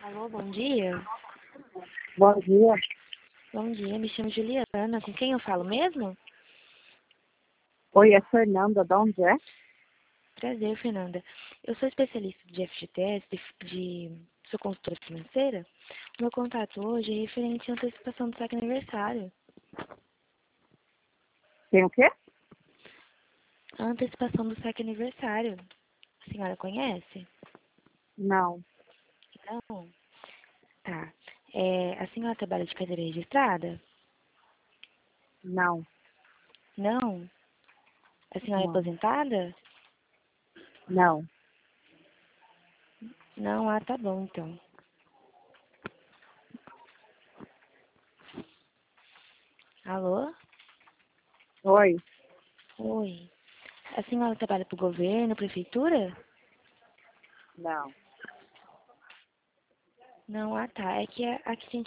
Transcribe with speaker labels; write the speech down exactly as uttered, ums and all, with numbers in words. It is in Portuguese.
Speaker 1: Alô, bom dia.
Speaker 2: Bom dia.
Speaker 1: Bom dia, me chamo Juliana. Com quem eu falo mesmo?
Speaker 2: Oi, é Fernanda, de onde é?
Speaker 1: Prazer, Fernanda. Eu sou especialista de F G T S, de, de sou consultora financeira. O meu contato hoje é referente à antecipação do saque aniversário.
Speaker 2: Tem o quê?
Speaker 1: A antecipação do saque aniversário. A senhora conhece?
Speaker 2: Não,
Speaker 1: Não. Tá. É, a senhora trabalha de carteira registrada?
Speaker 2: não,
Speaker 1: Não. A senhora é
Speaker 2: não,
Speaker 1: aposentada?
Speaker 2: não.
Speaker 1: Não. Ah, tá bom, então. Alô?
Speaker 2: Oi,
Speaker 1: Oi. A senhora trabalha para o governo, prefeitura?
Speaker 2: não.
Speaker 1: Não, ah tá. É que a- aqui a gente